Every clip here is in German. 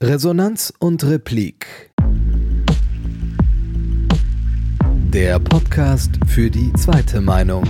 Resonanz und Replik. Der Podcast für die zweite Meinung.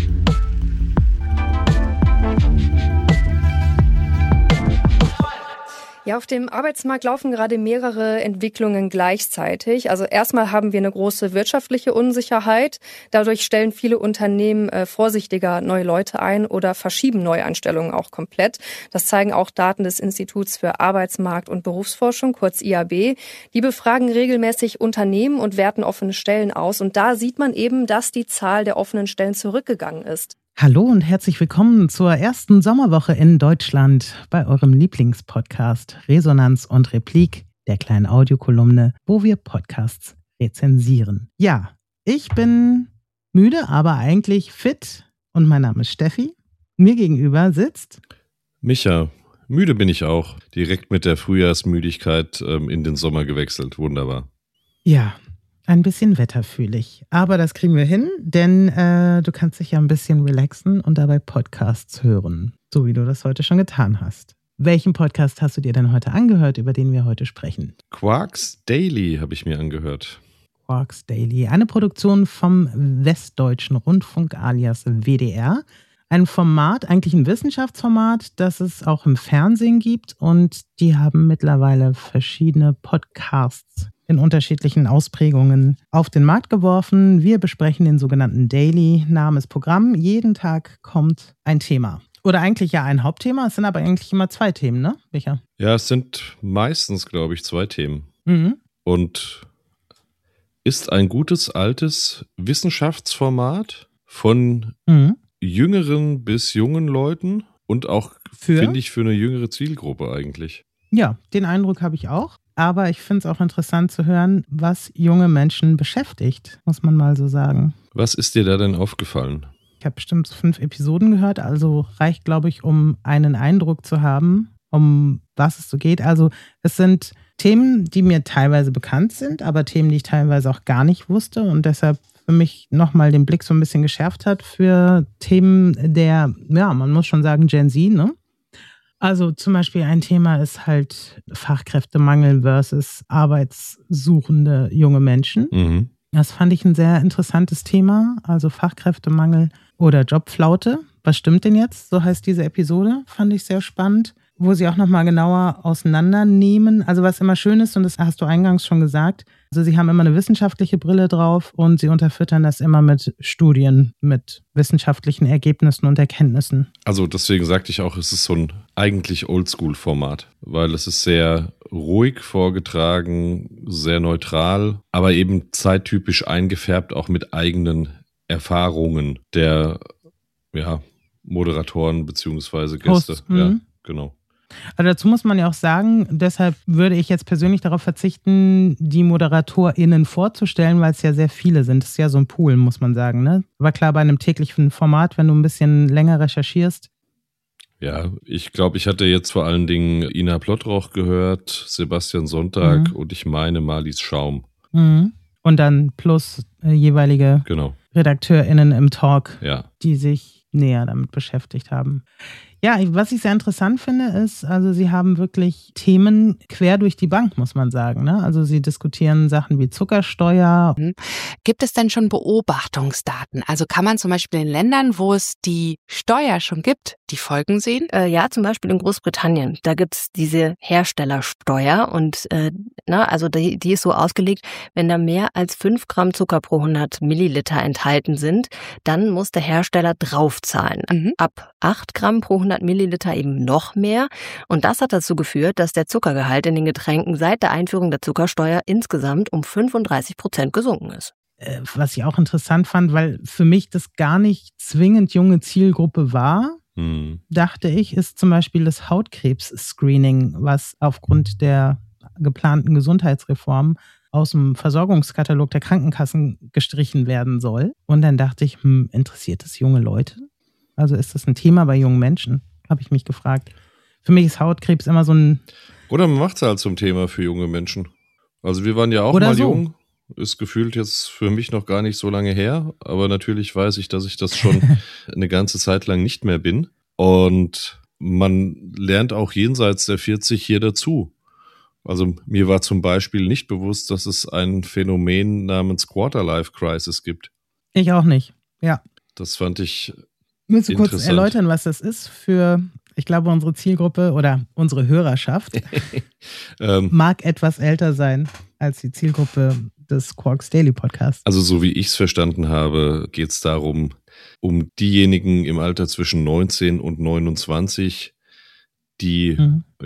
Ja, auf dem Arbeitsmarkt laufen gerade mehrere Entwicklungen gleichzeitig. Also erstmal haben wir eine große wirtschaftliche Unsicherheit. Dadurch stellen viele Unternehmen vorsichtiger neue Leute ein oder verschieben Neueinstellungen auch komplett. Das zeigen auch Daten des Instituts für Arbeitsmarkt- und Berufsforschung, kurz IAB. Die befragen regelmäßig Unternehmen und werten offene Stellen aus. Und da sieht man eben, dass die Zahl der offenen Stellen zurückgegangen ist. Hallo und herzlich willkommen zur ersten Sommerwoche in Deutschland bei eurem Lieblingspodcast Resonanz und Replik, der kleinen Audiokolumne, wo wir Podcasts rezensieren. Ja, ich bin müde, aber eigentlich fit und mein Name ist Steffi. Mir gegenüber sitzt Micha. Müde bin ich auch. Direkt mit der Frühjahrsmüdigkeit in den Sommer gewechselt. Wunderbar. Ja, ein bisschen wetterfühlig. Aber das kriegen wir hin, denn du kannst dich ja ein bisschen relaxen und dabei Podcasts hören, so wie du das heute schon getan hast. Welchen Podcast hast du dir denn heute angehört, über den wir heute sprechen? Quarks Daily habe ich mir angehört. Quarks Daily, eine Produktion vom Westdeutschen Rundfunk alias WDR. Ein Format, eigentlich ein Wissenschaftsformat, das es auch im Fernsehen gibt. Und die haben mittlerweile verschiedene Podcasts in unterschiedlichen Ausprägungen auf den Markt geworfen. Wir besprechen den sogenannten Daily, Name ist Programm. Jeden Tag kommt ein Thema. Oder eigentlich ja ein Hauptthema, es sind aber eigentlich immer zwei Themen, ne, Micha? Ja, es sind meistens, glaube ich, zwei Themen. Und ist ein gutes, altes Wissenschaftsformat von jüngeren bis jungen Leuten und auch, finde ich, für eine jüngere Zielgruppe eigentlich. Ja, den Eindruck habe ich auch. Aber ich finde es auch interessant zu hören, was junge Menschen beschäftigt, muss man mal so sagen. Was ist dir da denn aufgefallen? Ich habe bestimmt 5 Episoden gehört, also reicht, glaube ich, um einen Eindruck zu haben, um was es so geht. Also es sind Themen, die mir teilweise bekannt sind, aber Themen, die ich teilweise auch gar nicht wusste und deshalb für mich nochmal den Blick so ein bisschen geschärft hat für Themen der, ja, man muss schon sagen, Gen Z, ne? Also zum Beispiel ein Thema ist halt Fachkräftemangel versus arbeitssuchende junge Menschen. Das fand ich ein sehr interessantes Thema, also Fachkräftemangel oder Jobflaute. Was stimmt denn jetzt? So heißt diese Episode, fand ich sehr spannend, wo sie auch nochmal genauer auseinandernehmen. Also was immer schön ist, und das hast du eingangs schon gesagt, also sie haben immer eine wissenschaftliche Brille drauf und sie unterfüttern das immer mit Studien, mit wissenschaftlichen Ergebnissen und Erkenntnissen. Also deswegen sagte ich auch, es ist so ein eigentlich Oldschool-Format, weil es ist sehr ruhig vorgetragen, sehr neutral, aber eben zeittypisch eingefärbt, auch mit eigenen Erfahrungen der Moderatoren bzw. Gäste. Host, ja, genau. Also dazu muss man ja auch sagen, deshalb würde ich jetzt persönlich darauf verzichten, die ModeratorInnen vorzustellen, weil es ja sehr viele sind. Das ist ja so ein Pool, muss man sagen, ne? Aber klar, bei einem täglichen Format, wenn du ein bisschen länger recherchierst. Ja, ich glaube, ich hatte jetzt vor allen Dingen Ina Plottroch gehört, Sebastian Sonntag und ich meine Marlies Schaum. Und dann plus jeweilige RedakteurInnen im Talk, die sich näher damit beschäftigt haben. Ja, was ich sehr interessant finde, ist, also sie haben wirklich Themen quer durch die Bank, muss man sagen, ne? Also sie diskutieren Sachen wie Zuckersteuer. Gibt es denn schon Beobachtungsdaten? Also kann man zum Beispiel in Ländern, wo es die Steuer schon gibt, die Folgen sehen? Ja, zum Beispiel in Großbritannien. Da gibt's diese Herstellersteuer und also die ist so ausgelegt, wenn da mehr als 5 Gramm Zucker pro 100 Milliliter enthalten sind, dann muss der Hersteller draufzahlen. Ab 8 Gramm pro 100 Milliliter eben noch mehr. Und das hat dazu geführt, dass der Zuckergehalt in den Getränken seit der Einführung der Zuckersteuer insgesamt um 35% gesunken ist. Was ich auch interessant fand, weil für mich das gar nicht zwingend junge Zielgruppe war, dachte ich, ist zum Beispiel das Hautkrebs-Screening, was aufgrund der geplanten Gesundheitsreform aus dem Versorgungskatalog der Krankenkassen gestrichen werden soll. Und dann dachte ich, interessiert das junge Leute? Also ist das ein Thema bei jungen Menschen? Habe ich mich gefragt. Für mich ist Hautkrebs immer so ein... Oder man macht es halt zum Thema für junge Menschen. Also wir waren ja auch mal jung. Ist gefühlt jetzt für mich noch gar nicht so lange her. Aber natürlich weiß ich, dass ich das schon eine ganze Zeit lang nicht mehr bin. Und man lernt auch jenseits der 40 hier dazu. Also mir war zum Beispiel nicht bewusst, dass es ein Phänomen namens Quarter-Life-Crisis gibt. Ich auch nicht, ja. Das fand ich Willst du kurz erläutern, was das ist für, ich glaube, unsere Zielgruppe oder unsere Hörerschaft mag etwas älter sein als die Zielgruppe des Quarks Daily Podcasts. Also so wie ich es verstanden habe, geht es darum, um diejenigen im Alter zwischen 19 und 29, die,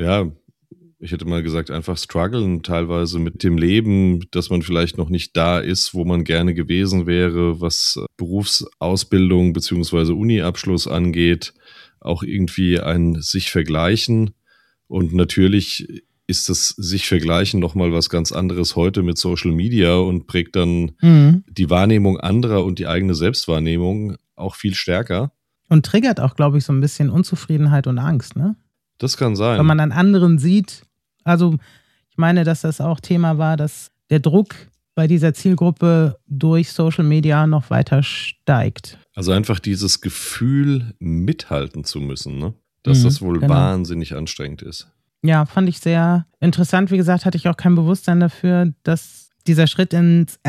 ich hätte mal gesagt, einfach strugglen teilweise mit dem Leben, dass man vielleicht noch nicht da ist, wo man gerne gewesen wäre, was Berufsausbildung bzw. Uni-Abschluss angeht, auch irgendwie ein sich vergleichen. Und natürlich ist das sich vergleichen nochmal was ganz anderes heute mit Social Media und prägt dann die Wahrnehmung anderer und die eigene Selbstwahrnehmung auch viel stärker. Und triggert auch, glaube ich, so ein bisschen Unzufriedenheit und Angst, ne? Das kann sein. Wenn man an anderen sieht, also ich meine, dass das auch Thema war, dass der Druck bei dieser Zielgruppe durch Social Media noch weiter steigt. Also einfach dieses Gefühl, mithalten zu müssen, ne? Dass das wohl wahnsinnig anstrengend ist. Ja, fand ich sehr interessant. Wie gesagt, hatte ich auch kein Bewusstsein dafür, dass dieser Schritt ins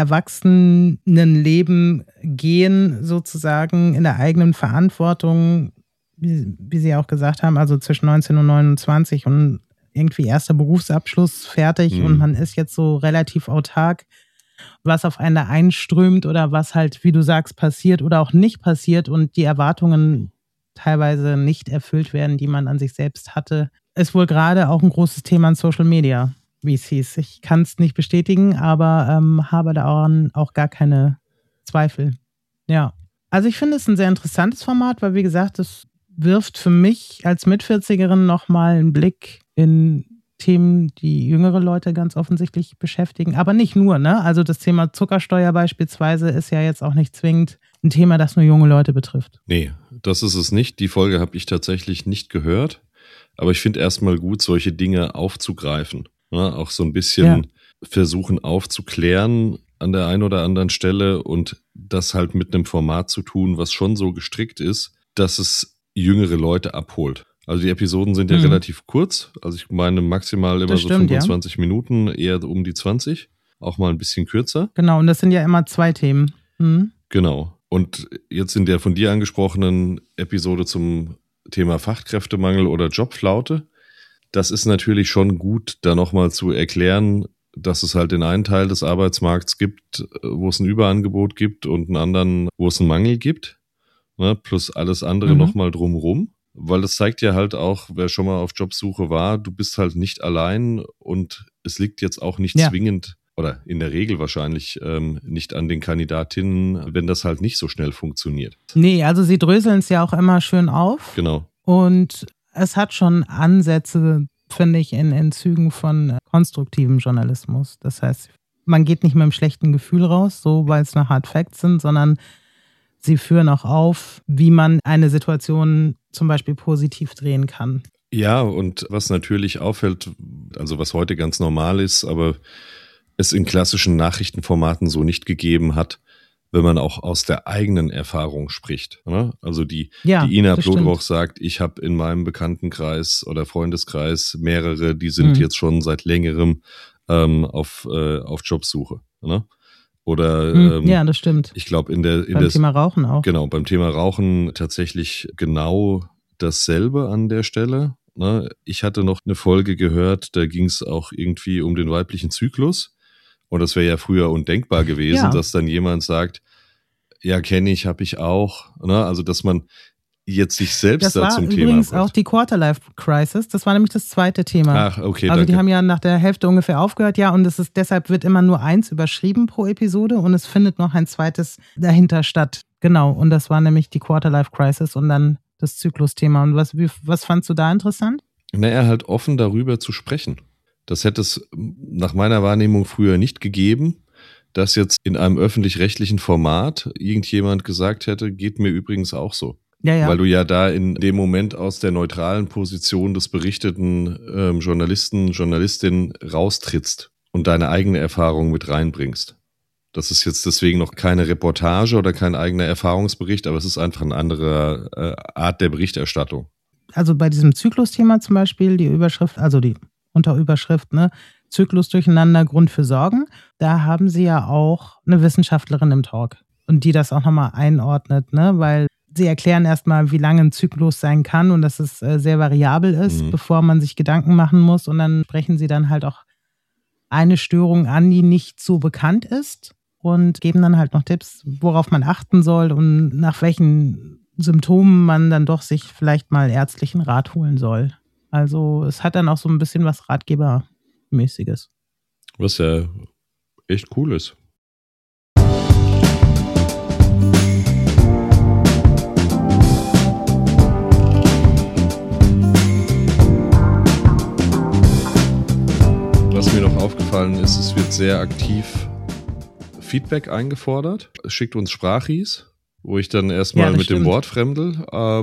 Erwachsenenleben gehen, sozusagen in der eigenen Verantwortung, wie Sie auch gesagt haben, also zwischen 19 und 29 und irgendwie erster Berufsabschluss fertig und man ist jetzt so relativ autark, was auf einen da einströmt oder was halt, wie du sagst, passiert oder auch nicht passiert und die Erwartungen teilweise nicht erfüllt werden, die man an sich selbst hatte, ist wohl gerade auch ein großes Thema in Social Media, wie es hieß. Ich kann es nicht bestätigen, aber habe da auch gar keine Zweifel. Ja, also ich finde es ein sehr interessantes Format, weil wie gesagt, es wirft für mich als Mit-40erin nochmal einen Blick in Themen, die jüngere Leute ganz offensichtlich beschäftigen. Aber nicht nur, ne? Also das Thema Zuckersteuer beispielsweise ist ja jetzt auch nicht zwingend ein Thema, das nur junge Leute betrifft. Nee, das ist es nicht. Die Folge habe ich tatsächlich nicht gehört. Aber ich finde erstmal gut, solche Dinge aufzugreifen. Ne? Auch so ein bisschen versuchen aufzuklären an der einen oder anderen Stelle und das halt mit einem Format zu tun, was schon so gestrickt ist, dass es jüngere Leute abholt. Also die Episoden sind ja relativ kurz. Also ich meine maximal immer so 25 Minuten, eher um die 20. Auch mal ein bisschen kürzer. Genau, und das sind ja immer 2 Themen. Genau. Und jetzt in der von dir angesprochenen Episode zum Thema Fachkräftemangel oder Jobflaute, das ist natürlich schon gut, da nochmal zu erklären, dass es halt den einen Teil des Arbeitsmarkts gibt, wo es ein Überangebot gibt und einen anderen, wo es einen Mangel gibt. Ne, plus alles andere nochmal drumherum. Weil das zeigt ja halt auch, wer schon mal auf Jobsuche war, du bist halt nicht allein und es liegt jetzt auch nicht zwingend oder in der Regel wahrscheinlich nicht an den Kandidatinnen, wenn das halt nicht so schnell funktioniert. Nee, also sie dröseln es ja auch immer schön auf. Genau. Und es hat schon Ansätze, finde ich, in Zügen von konstruktivem Journalismus. Das heißt, man geht nicht mit einem schlechten Gefühl raus, so weil es nur Hard Facts sind, sondern sie führen auch auf, wie man eine Situation zum Beispiel positiv drehen kann. Ja, und was natürlich auffällt, also was heute ganz normal ist, aber es in klassischen Nachrichtenformaten so nicht gegeben hat, wenn man auch aus der eigenen Erfahrung spricht. Ne? Also die Ina Plodroch sagt, ich habe in meinem Bekanntenkreis oder Freundeskreis mehrere, die sind jetzt schon seit längerem auf Jobsuche. Ne? Oder ja, das stimmt. Ich glaube beim Thema Rauchen auch. Genau, beim Thema Rauchen tatsächlich genau dasselbe an der Stelle. Ne? Ich hatte noch eine Folge gehört, da ging es auch irgendwie um den weiblichen Zyklus. Und das wäre ja früher undenkbar gewesen, dass dann jemand sagt, ja, kenne ich, habe ich auch. Ne? Also, dass man jetzt sich selbst da zum Thema macht. Das war übrigens auch die Quarter-Life-Crisis. Das war nämlich das zweite Thema. Ach, okay, also danke. Die haben ja nach der Hälfte ungefähr aufgehört, und deshalb wird immer nur 1 überschrieben pro Episode und es findet noch ein zweites dahinter statt. Genau, und das war nämlich die Quarter-Life-Crisis und dann das Zyklusthema. Und was fandst du da interessant? Naja, halt offen darüber zu sprechen. Das hätte es nach meiner Wahrnehmung früher nicht gegeben, dass jetzt in einem öffentlich-rechtlichen Format irgendjemand gesagt hätte, geht mir übrigens auch so. Ja. Weil du ja da in dem Moment aus der neutralen Position des berichteten Journalisten, Journalistin raustrittst und deine eigene Erfahrung mit reinbringst. Das ist jetzt deswegen noch keine Reportage oder kein eigener Erfahrungsbericht, aber es ist einfach eine andere Art der Berichterstattung. Also bei diesem Zyklusthema zum Beispiel, die Überschrift, also die Unterüberschrift, ne, Zyklus durcheinander, Grund für Sorgen. Da haben sie ja auch eine Wissenschaftlerin im Talk und die das auch nochmal einordnet, ne? Weil sie erklären erstmal, wie lange ein Zyklus sein kann und dass es sehr variabel ist, bevor man sich Gedanken machen muss. Und dann sprechen sie dann halt auch eine Störung an, die nicht so bekannt ist und geben dann halt noch Tipps, worauf man achten soll und nach welchen Symptomen man dann doch sich vielleicht mal ärztlichen Rat holen soll. Also es hat dann auch so ein bisschen was Ratgebermäßiges. Was ja echt cool ist. Was mir noch aufgefallen ist, es wird sehr aktiv Feedback eingefordert. Es schickt uns Sprachis, wo ich dann erstmal mit dem Wort fremdel.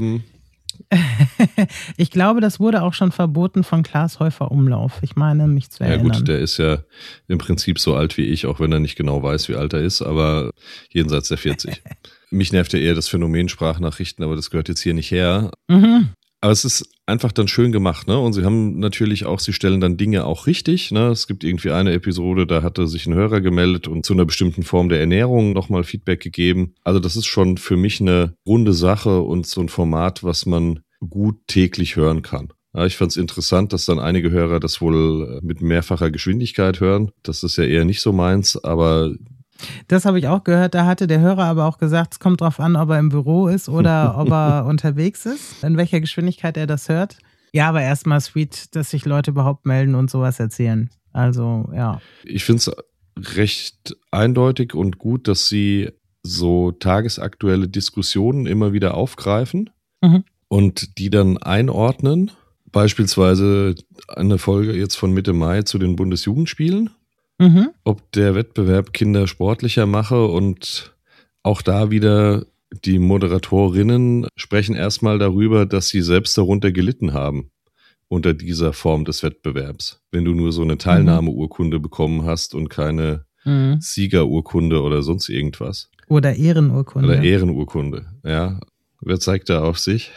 Ich glaube, das wurde auch schon verboten von Klaas Häufer Umlauf. Ich meine, mich zu erinnern. Ja gut, der ist ja im Prinzip so alt wie ich, auch wenn er nicht genau weiß, wie alt er ist, aber jenseits der 40. Mich nervt ja eher das Phänomen Sprachnachrichten, aber das gehört jetzt hier nicht her. Aber es ist einfach dann schön gemacht, ne? Und sie haben natürlich auch, sie stellen dann Dinge auch richtig, ne? Es gibt irgendwie eine Episode, da hatte sich ein Hörer gemeldet und zu einer bestimmten Form der Ernährung nochmal Feedback gegeben. Also das ist schon für mich eine runde Sache und so ein Format, was man gut täglich hören kann. Ja, ich fand es interessant, dass dann einige Hörer das wohl mit mehrfacher Geschwindigkeit hören. Das ist ja eher nicht so meins, aber... Das habe ich auch gehört, da hatte der Hörer aber auch gesagt, es kommt drauf an, ob er im Büro ist oder ob er unterwegs ist, in welcher Geschwindigkeit er das hört. Ja, aber erstmal sweet, dass sich Leute überhaupt melden und sowas erzählen. Also, ja. Ich finde es recht eindeutig und gut, dass sie so tagesaktuelle Diskussionen immer wieder aufgreifen und die dann einordnen. Beispielsweise eine Folge jetzt von Mitte Mai zu den Bundesjugendspielen. Ob der Wettbewerb Kinder sportlicher mache und auch da wieder die Moderatorinnen sprechen erstmal darüber, dass sie selbst darunter gelitten haben unter dieser Form des Wettbewerbs. Wenn du nur so eine Teilnahmeurkunde bekommen hast und keine Siegerurkunde oder sonst irgendwas. Oder Ehrenurkunde. Oder Ehrenurkunde, ja. Wer zeigt da auf sich?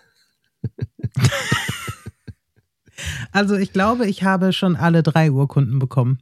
Also ich glaube, ich habe schon alle 3 Urkunden bekommen.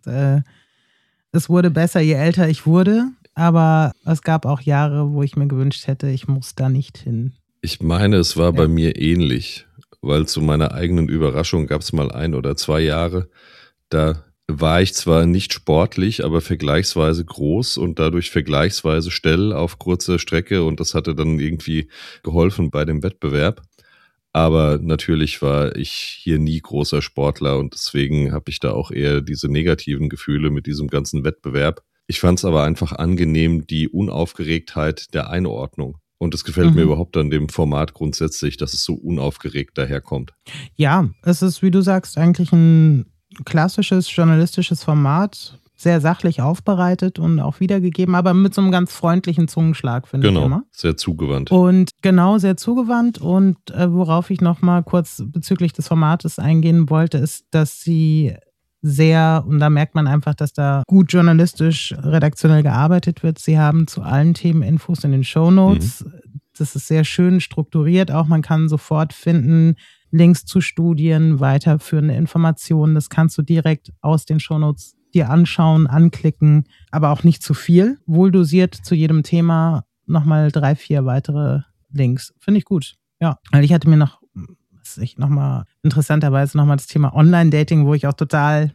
Es wurde besser, je älter ich wurde, aber es gab auch Jahre, wo ich mir gewünscht hätte, ich muss da nicht hin. Ich meine, es war bei mir ähnlich, weil zu meiner eigenen Überraschung gab es mal 1 oder 2 Jahre, da war ich zwar nicht sportlich, aber vergleichsweise groß und dadurch vergleichsweise schnell auf kurzer Strecke und das hatte dann irgendwie geholfen bei dem Wettbewerb. Aber natürlich war ich hier nie großer Sportler und deswegen habe ich da auch eher diese negativen Gefühle mit diesem ganzen Wettbewerb. Ich fand es aber einfach angenehm, die Unaufgeregtheit der Einordnung. Und es gefällt mir überhaupt an dem Format grundsätzlich, dass es so unaufgeregt daherkommt. Ja, es ist, wie du sagst, eigentlich ein klassisches journalistisches Format. Sehr sachlich aufbereitet und auch wiedergegeben, aber mit so einem ganz freundlichen Zungenschlag, finde ich immer. Genau, sehr zugewandt. Und genau, sehr zugewandt. Und worauf ich nochmal kurz bezüglich des Formates eingehen wollte, ist, dass sie sehr, und da merkt man einfach, dass da gut journalistisch, redaktionell gearbeitet wird. Sie haben zu allen Themen Infos in den Shownotes. Das ist sehr schön strukturiert. Auch man kann sofort finden, Links zu Studien, weiterführende Informationen. Das kannst du direkt aus den Shownotes dir anschauen, anklicken, aber auch nicht zu viel. Wohldosiert zu jedem Thema nochmal 3, 4 weitere Links. Finde ich gut. Ja, weil ich hatte mir noch interessanterweise nochmal das Thema Online-Dating, wo ich auch total,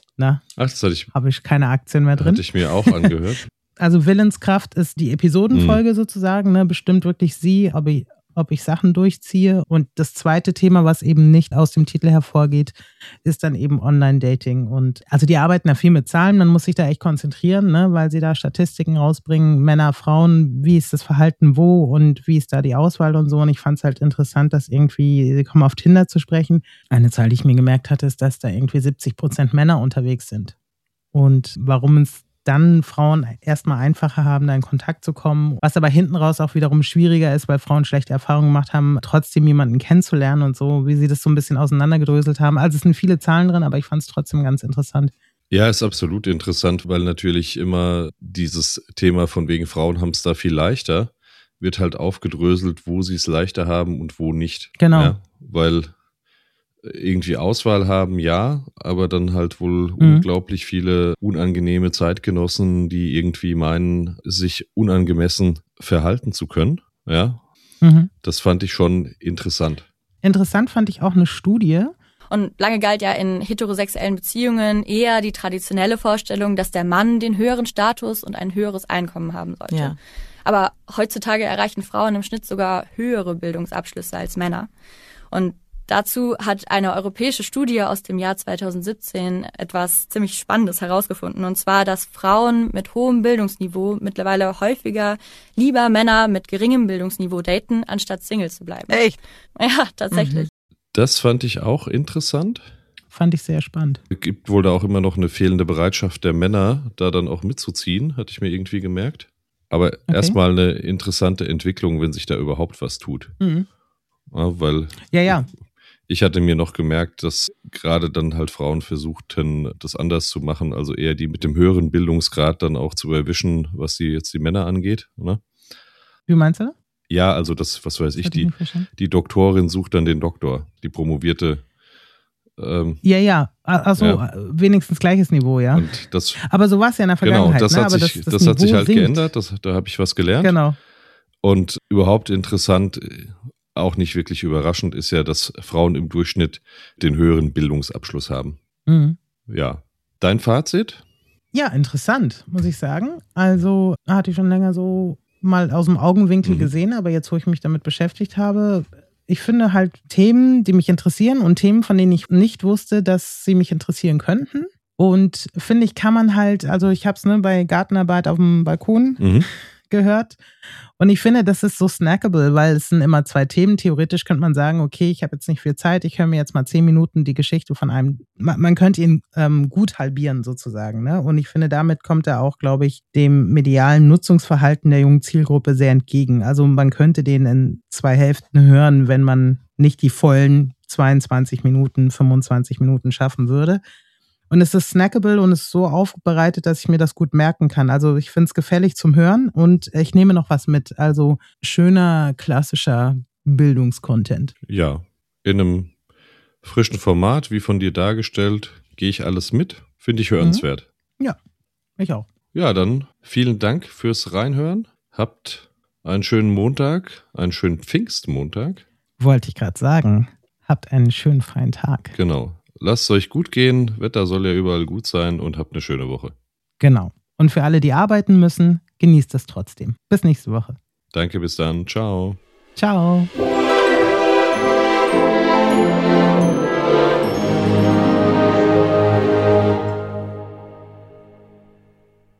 habe ich keine Aktien mehr drin. Hatte ich mir auch angehört. Also Willenskraft ist die Episodenfolge sozusagen, ne? Bestimmt wirklich sie, ob ich Sachen durchziehe. Und das zweite Thema, was eben nicht aus dem Titel hervorgeht, ist dann eben Online-Dating. Und also die arbeiten da viel mit Zahlen, man muss sich da echt konzentrieren, ne, weil sie da Statistiken rausbringen, Männer, Frauen, wie ist das Verhalten wo und wie ist da die Auswahl und so. Und ich fand es halt interessant, dass irgendwie, sie kommen auf Tinder zu sprechen. Eine Zahl, die ich mir gemerkt hatte, ist, dass da irgendwie 70% Männer unterwegs sind. Und warum es dann Frauen erstmal einfacher haben, da in Kontakt zu kommen. Was aber hinten raus auch wiederum schwieriger ist, weil Frauen schlechte Erfahrungen gemacht haben, trotzdem jemanden kennenzulernen und so, wie sie das so ein bisschen auseinandergedröselt haben. Also es sind viele Zahlen drin, aber ich fand es trotzdem ganz interessant. Ja, ist absolut interessant, weil natürlich immer dieses Thema von wegen Frauen haben es da viel leichter, wird halt aufgedröselt, wo sie es leichter haben und wo nicht. Genau. Ja, weil irgendwie Auswahl haben, ja, aber dann halt wohl unglaublich viele unangenehme Zeitgenossen, die irgendwie meinen, sich unangemessen verhalten zu können. Ja, das fand ich schon interessant. Interessant fand ich auch eine Studie. Und lange galt ja in heterosexuellen Beziehungen eher die traditionelle Vorstellung, dass der Mann den höheren Status und ein höheres Einkommen haben sollte. Ja. Aber heutzutage erreichen Frauen im Schnitt sogar höhere Bildungsabschlüsse als Männer. Und dazu hat eine europäische Studie aus dem Jahr 2017 etwas ziemlich Spannendes herausgefunden. Und zwar, dass Frauen mit hohem Bildungsniveau mittlerweile häufiger lieber Männer mit geringem Bildungsniveau daten, anstatt Single zu bleiben. Echt? Ja, tatsächlich. Das fand ich auch interessant. Fand ich sehr spannend. Es gibt wohl da auch immer noch eine fehlende Bereitschaft der Männer, da dann auch mitzuziehen, hatte ich mir irgendwie gemerkt. Aber erstmal eine interessante Entwicklung, wenn sich da überhaupt was tut. Ja, weil ich hatte mir noch gemerkt, dass gerade dann halt Frauen versuchten, das anders zu machen, also eher die mit dem höheren Bildungsgrad dann auch zu erwischen, was die Männer angeht. Ne? Wie meinst du? Ja, also das, was weiß ich, die Doktorin sucht dann den Doktor, die promovierte. Wenigstens gleiches Niveau, ja. Und das, aber so war es ja in der Vergangenheit. Genau, das hat sich halt geändert, da habe ich was gelernt. Genau. Und überhaupt interessant, auch nicht wirklich überraschend, ist ja, dass Frauen im Durchschnitt den höheren Bildungsabschluss haben. Ja. Dein Fazit? Ja, interessant, muss ich sagen. Also hatte ich schon länger so mal aus dem Augenwinkel gesehen, aber jetzt, wo ich mich damit beschäftigt habe, ich finde halt Themen, die mich interessieren und Themen, von denen ich nicht wusste, dass sie mich interessieren könnten. Und finde ich, kann man halt, also ich habe es bei Gartenarbeit auf dem Balkon gehört. Und ich finde, das ist so snackable, weil es sind immer 2 Themen. Theoretisch könnte man sagen, okay, ich habe jetzt nicht viel Zeit, ich höre mir jetzt mal 10 Minuten die Geschichte von einem, man könnte ihn gut halbieren sozusagen. Ne? Und ich finde, damit kommt er auch, glaube ich, dem medialen Nutzungsverhalten der jungen Zielgruppe sehr entgegen. Also man könnte den in 2 Hälften hören, wenn man nicht die vollen 22 Minuten, 25 Minuten schaffen würde. Und es ist snackable und ist so aufbereitet, dass ich mir das gut merken kann. Also ich finde es gefällig zum Hören und ich nehme noch was mit. Also schöner, klassischer Bildungscontent. Ja, in einem frischen Format, wie von dir dargestellt, gehe ich alles mit. Finde ich hörenswert. Ja, ich auch. Ja, dann vielen Dank fürs Reinhören. Habt einen schönen Montag, einen schönen Pfingstmontag. Wollte ich gerade sagen. Habt einen schönen freien Tag. Genau. Lasst es euch gut gehen, Wetter soll ja überall gut sein und habt eine schöne Woche. Genau. Und für alle, die arbeiten müssen, genießt es trotzdem. Bis nächste Woche. Danke, bis dann. Ciao. Ciao.